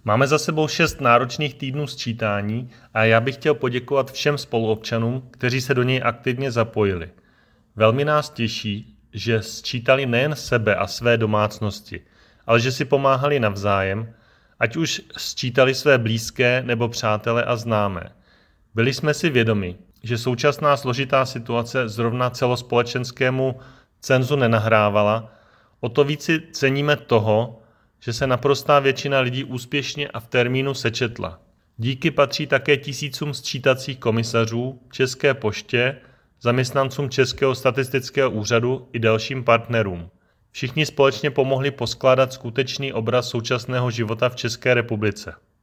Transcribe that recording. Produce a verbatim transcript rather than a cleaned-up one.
Máme za sebou šest náročných týdnů sčítání a já bych chtěl poděkovat všem spoluobčanům, kteří se do něj aktivně zapojili. Velmi nás těší, že sčítali nejen sebe a své domácnosti, ale že si pomáhali navzájem, ať už sčítali své blízké nebo přátele a známé. Byli jsme si vědomi, že současná složitá situace zrovna celospolečenskému cenzu nenahrávala, o to víc si ceníme toho, že se naprostá většina lidí úspěšně a v termínu sečetla. Díky patří také tisícům sčítacích komisařů, České poště, zaměstnancům Českého statistického úřadu i dalším partnerům. Všichni společně pomohli poskládat skutečný obraz současného života v České republice.